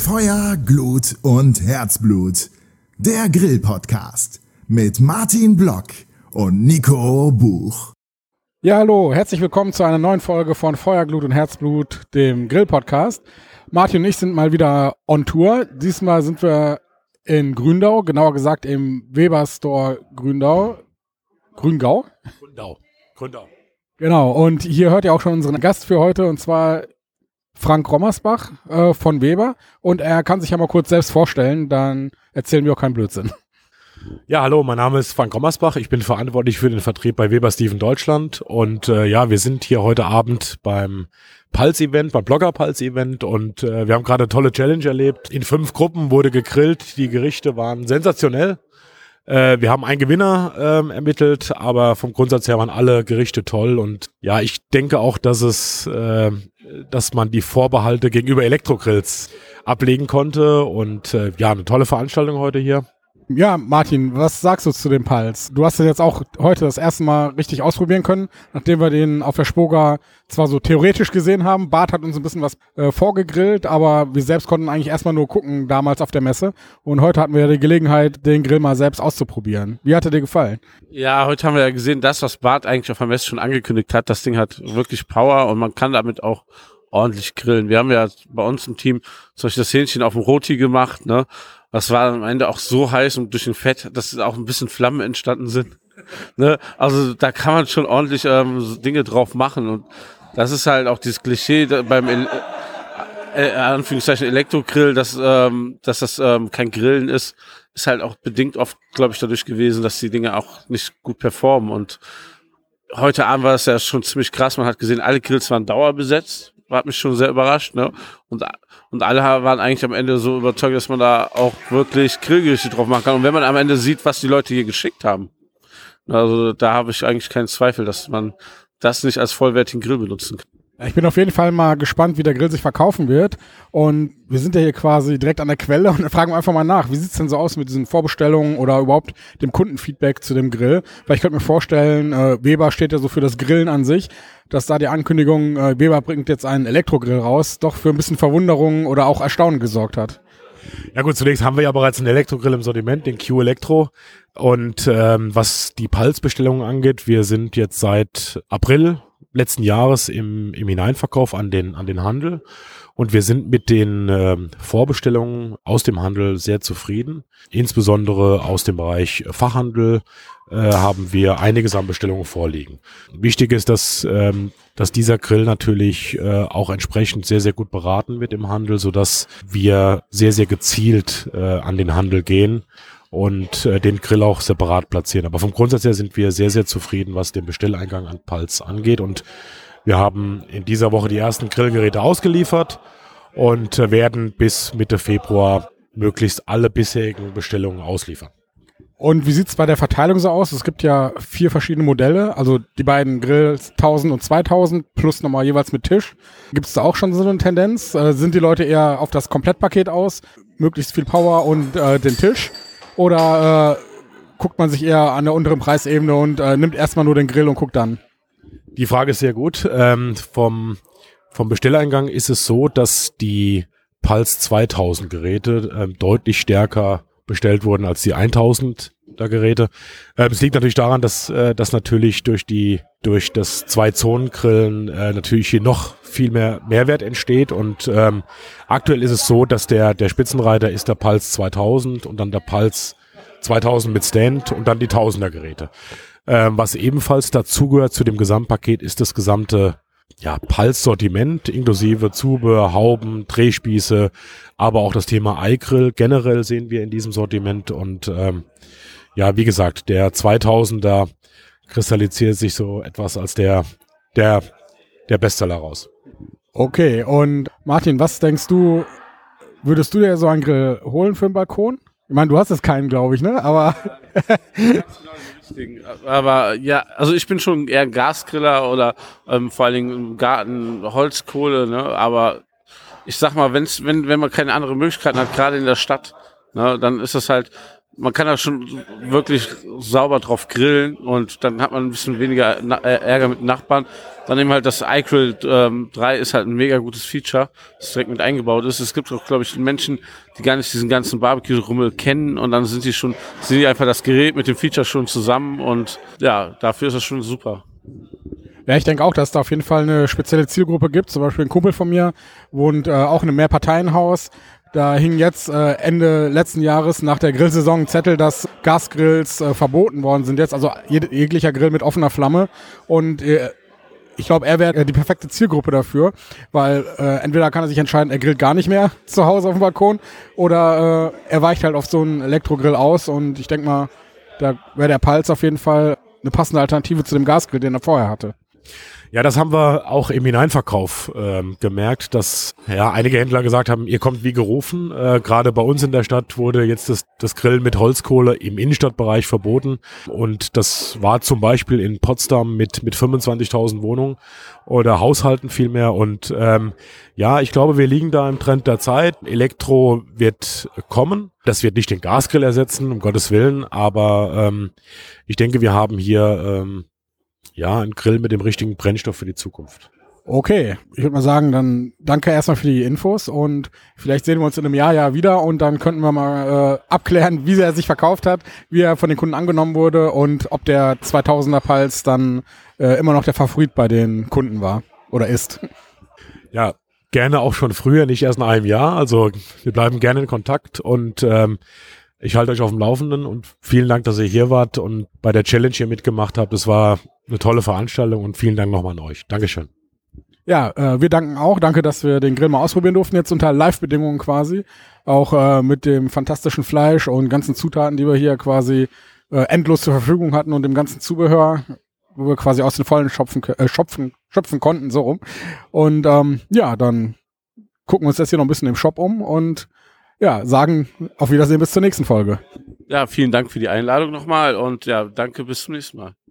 Feuer, Glut und Herzblut. Der Grill-Podcast mit Martin Block und Nico Buch. Ja, hallo, herzlich willkommen zu einer neuen Folge von Feuer, Glut und Herzblut, dem Grill-Podcast. Martin und ich sind mal wieder on Tour. Diesmal sind wir in Gründau, genauer gesagt im Weber Store Gründau. Grüngau? Gründau. Genau, und hier hört ihr auch schon unseren Gast für heute, und zwar Frank Rommersbach von Weber. Und er kann sich ja mal kurz selbst vorstellen, dann erzählen wir auch keinen Blödsinn. Ja, hallo, mein Name ist Frank Rommersbach. Ich bin verantwortlich für den Vertrieb bei Weber Steven Deutschland. Und wir sind hier heute Abend beim Pulse-Event, beim Blogger-Pulse-Event. Und wir haben gerade eine tolle Challenge erlebt. In 5 Gruppen wurde gegrillt. Die Gerichte waren sensationell. Wir haben einen Gewinner ermittelt, aber vom Grundsatz her waren alle Gerichte toll. Und ja, ich denke auch, dass man die Vorbehalte gegenüber Elektrogrills ablegen konnte. Und eine tolle Veranstaltung heute hier. Ja, Martin, was sagst du zu dem Pulse? Du hast den jetzt auch heute das erste Mal richtig ausprobieren können, nachdem wir den auf der Spoga zwar so theoretisch gesehen haben. Bart hat uns ein bisschen was vorgegrillt, aber wir selbst konnten eigentlich erstmal nur gucken damals auf der Messe. Und heute hatten wir ja die Gelegenheit, den Grill mal selbst auszuprobieren. Wie hat er dir gefallen? Ja, heute haben wir ja gesehen, das, was Bart eigentlich auf der Messe schon angekündigt hat. Das Ding hat wirklich Power und man kann damit auch ordentlich grillen. Wir haben ja bei uns im Team zum Beispiel das Hähnchen auf dem Roti gemacht, ne? Das war am Ende auch so heiß und durch den Fett, dass auch ein bisschen Flammen entstanden sind. Ne? Also da kann man schon ordentlich Dinge drauf machen. Und das ist halt auch dieses Klischee beim Anführungszeichen Elektrogrill, dass das kein Grillen ist halt auch bedingt oft, glaube ich, dadurch gewesen, dass die Dinge auch nicht gut performen. Und heute Abend war es ja schon ziemlich krass. Man hat gesehen, alle Grills waren dauerbesetzt. Hat mich schon sehr überrascht, ne? Und alle waren eigentlich am Ende so überzeugt, dass man da auch wirklich Grillgerichte drauf machen kann. Und wenn man am Ende sieht, was die Leute hier geschickt haben, also da habe ich eigentlich keinen Zweifel, dass man das nicht als vollwertigen Grill benutzen kann. Ich bin auf jeden Fall mal gespannt, wie der Grill sich verkaufen wird. Und wir sind ja hier quasi direkt an der Quelle und dann fragen wir einfach mal nach, wie sieht's denn so aus mit diesen Vorbestellungen oder überhaupt dem Kundenfeedback zu dem Grill? Weil ich könnte mir vorstellen, Weber steht ja so für das Grillen an sich, dass da die Ankündigung, Weber bringt jetzt einen Elektrogrill raus, doch für ein bisschen Verwunderung oder auch Erstaunen gesorgt hat. Ja gut, zunächst haben wir ja bereits einen Elektrogrill im Sortiment, den Q Elektro. Und was die Pulse-Bestellungen angeht, wir sind jetzt seit April letzten Jahres im Hineinverkauf an den Handel. Und wir sind mit den Vorbestellungen aus dem Handel sehr zufrieden. Insbesondere aus dem Bereich Fachhandel haben wir einiges an Bestellungen vorliegen. Wichtig ist, dass dieser Grill natürlich auch entsprechend sehr, sehr gut beraten wird im Handel, sodass wir sehr, sehr gezielt an den Handel gehen und den Grill auch separat platzieren. Aber vom Grundsatz her sind wir sehr, sehr zufrieden, was den Bestelleingang an Pulse angeht. Und wir haben in dieser Woche die ersten Grillgeräte ausgeliefert und werden bis Mitte Februar möglichst alle bisherigen Bestellungen ausliefern. Und wie sieht's bei der Verteilung so aus? Es gibt ja 4 verschiedene Modelle, also die beiden Grills 1000 und 2000 plus nochmal jeweils mit Tisch. Gibt's da auch schon so eine Tendenz? Sind die Leute eher auf das Komplettpaket aus, möglichst viel Power und den Tisch? Oder guckt man sich eher an der unteren Preisebene und nimmt erstmal nur den Grill und guckt dann? Die Frage ist sehr gut. Vom Bestelleingang ist es so, dass die Pulse 2000 Geräte deutlich stärker bestellt wurden als die 1000er Geräte. Es liegt natürlich daran, dass natürlich durch das 2-Zonen-Grillen natürlich hier noch viel mehr Mehrwert entsteht. Und aktuell ist es so, dass der Spitzenreiter ist der Pulse 2000 und dann der Pulse 2000 mit Stand und dann die 1000er Geräte. Was ebenfalls dazugehört zu dem Gesamtpaket ist das gesamte Pulse-Sortiment inklusive Zubehör, Hauben, Drehspieße, aber auch das Thema iGrill generell sehen wir in diesem Sortiment. Und wie gesagt, der 2000er kristallisiert sich so etwas als der Bestseller raus. Okay, und Martin, was denkst du, würdest du dir so einen Grill holen für den Balkon? Ich meine, du hast jetzt keinen, glaube ich, ne? Aber Aber ja, also ich bin schon eher ein Gasgriller oder vor allen Dingen im Garten Holzkohle, ne? Aber ich sag mal, wenn man keine andere Möglichkeiten hat, gerade in der Stadt, ne, dann ist das halt man kann da schon wirklich sauber drauf grillen und dann hat man ein bisschen weniger Ärger mit Nachbarn. Dann eben halt das iGrill 3 ist halt ein mega gutes Feature, das direkt mit eingebaut ist. Es gibt auch, glaube ich, Menschen, die gar nicht diesen ganzen Barbecue-Rummel kennen und dann sind die einfach das Gerät mit dem Feature schon zusammen und ja, dafür ist das schon super. Ja, ich denke auch, dass es da auf jeden Fall eine spezielle Zielgruppe gibt. Zum Beispiel ein Kumpel von mir wohnt auch in einem Mehrparteienhaus. Da hing jetzt Ende letzten Jahres nach der Grillsaison ein Zettel, dass Gasgrills verboten worden sind jetzt. Also jeglicher Grill mit offener Flamme. Und ich glaube, er wäre die perfekte Zielgruppe dafür, weil entweder kann er sich entscheiden, er grillt gar nicht mehr zu Hause auf dem Balkon oder er weicht halt auf so einen Elektrogrill aus. Und ich denke mal, da wäre der Pulse auf jeden Fall eine passende Alternative zu dem Gasgrill, den er vorher hatte. Ja, das haben wir auch im Hineinverkauf gemerkt, dass einige Händler gesagt haben, ihr kommt wie gerufen. Gerade bei uns in der Stadt wurde jetzt das Grillen mit Holzkohle im Innenstadtbereich verboten. Und das war zum Beispiel in Potsdam mit 25.000 Wohnungen oder Haushalten vielmehr. Und ich glaube, wir liegen da im Trend der Zeit. Elektro wird kommen. Das wird nicht den Gasgrill ersetzen, um Gottes Willen. Aber ich denke, wir haben hier ein Grill mit dem richtigen Brennstoff für die Zukunft. Okay, ich würde mal sagen, dann danke erstmal für die Infos und vielleicht sehen wir uns in einem Jahr ja wieder und dann könnten wir mal abklären, wie er sich verkauft hat, wie er von den Kunden angenommen wurde und ob der 2000er Pulse dann immer noch der Favorit bei den Kunden war oder ist. Ja, gerne auch schon früher, nicht erst nach einem Jahr. Also wir bleiben gerne in Kontakt und ich halte euch auf dem Laufenden und vielen Dank, dass ihr hier wart und bei der Challenge hier mitgemacht habt. Es war eine tolle Veranstaltung und vielen Dank nochmal an euch. Dankeschön. Ja, wir danken auch. Danke, dass wir den Grill mal ausprobieren durften, jetzt unter Live-Bedingungen quasi. Auch mit dem fantastischen Fleisch und ganzen Zutaten, die wir hier quasi endlos zur Verfügung hatten und dem ganzen Zubehör, wo wir quasi aus den Vollen schöpfen konnten, so rum. Und dann gucken wir uns das hier noch ein bisschen im Shop um und sagen auf Wiedersehen bis zur nächsten Folge. Ja, vielen Dank für die Einladung nochmal und ja, danke, bis zum nächsten Mal.